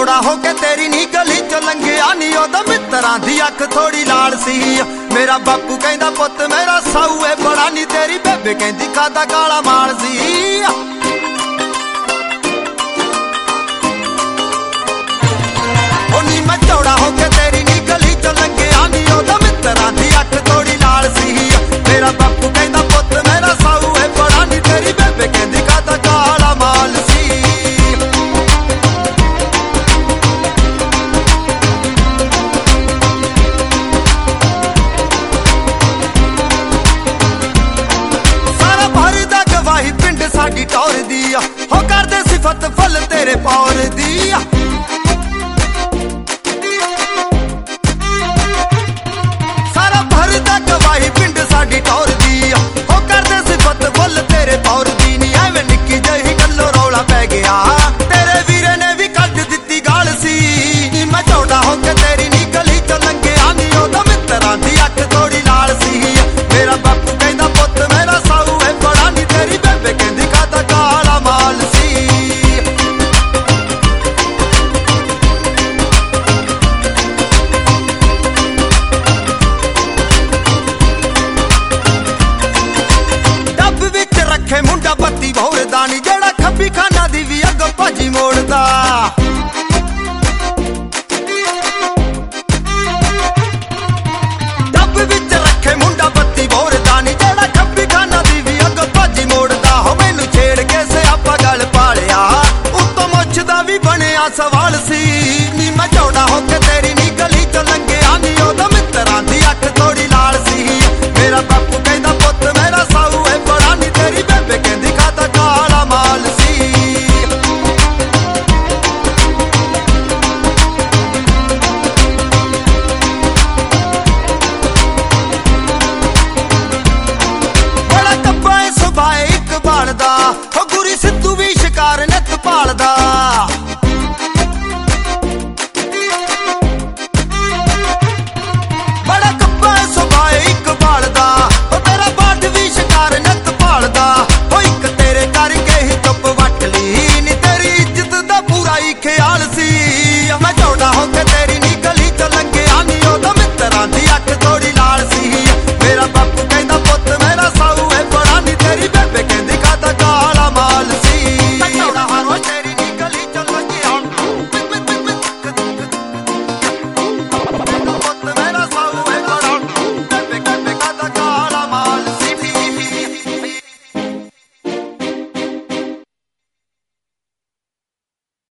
चौड़ा होके तेरी नी गली चो लंघिया नी ओदा मित्रां दी अख थोड़ी लाल सी। मेरा बापू कहंदा पुत मेरा साऊ है बड़ा नी, तेरी बेबे कहंदी खादा काला माल सी। ओ नी मैं चौड़ा होके तेरी नी